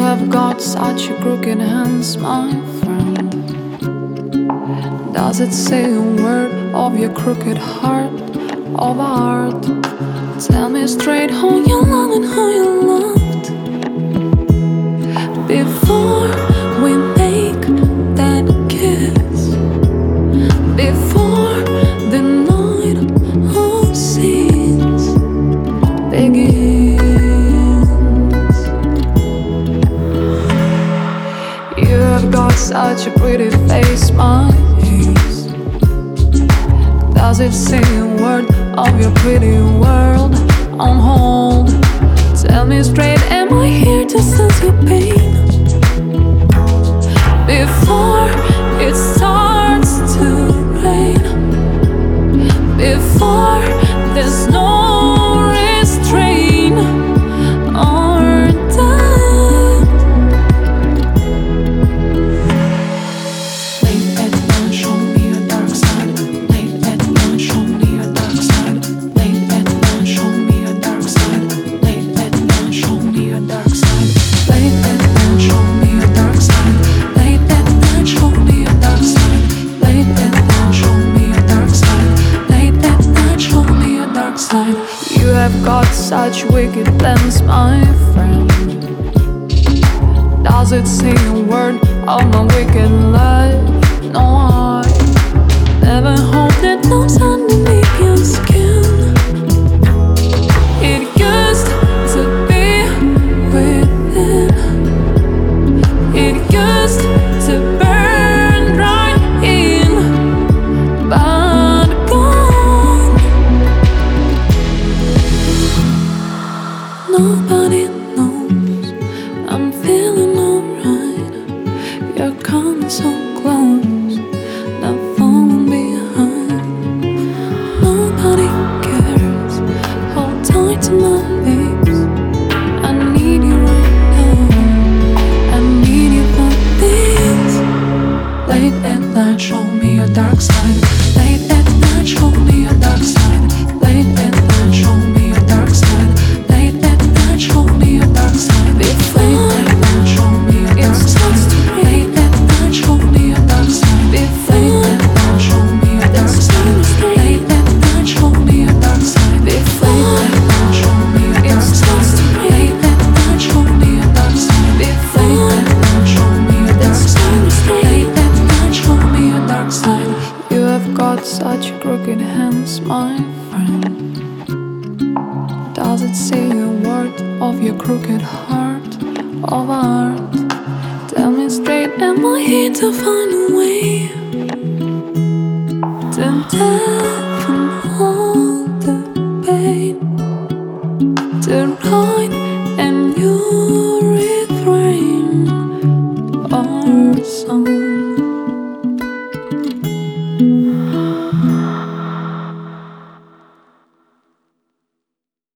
have got such a crooked hands, my friend. Does it say a word of your crooked heart of art? Tell me straight how you love and how you loved before we make that kiss, before the night of sins begins. You have got such a pretty face, my ace. Does it say a word of your pretty world on hold? Tell me straight, am I here to sense your pain before it starts to rain, before there's no restraint or doubt? Late at night, show me your dark side. Late at night, show me your dark side. Late at night, show me your dark side. Late at night, show me your dark side. Late at night, show me your dark side. Late at night, show me your dark side. Late at night, show me your dark side. Late at night, show me your dark side. You have got such wicked plans, my friend. Does it say a word of my wicked life? No, I never hope that knows underneath your skin. It used to be within. It used to burn right in, but gone. Nobody knows I'm feeling alright. You're coming so close, not falling behind. Nobody cares. Hold tight to my babes. I need you right now. I need you for this. Late at night, show me your dark side. Late at night, show me your dark side. Late at night, show me your dark side. Late at night, show me your dark side. Late at night, show me your dark side. Late at night, show me your dark side. Late at night, show me your dark side. Late at night, show me your dark side. Late at night, show me your dark side. Late at night, show me your dark side. Late at night, show me your dark side. Late at night, show me your dark side. You have got such crooked hands, my friend. Does it say a word of your crooked heart of art? Tell me straight, am I here to find a way to deafen all the pain, to write a new refrain or song?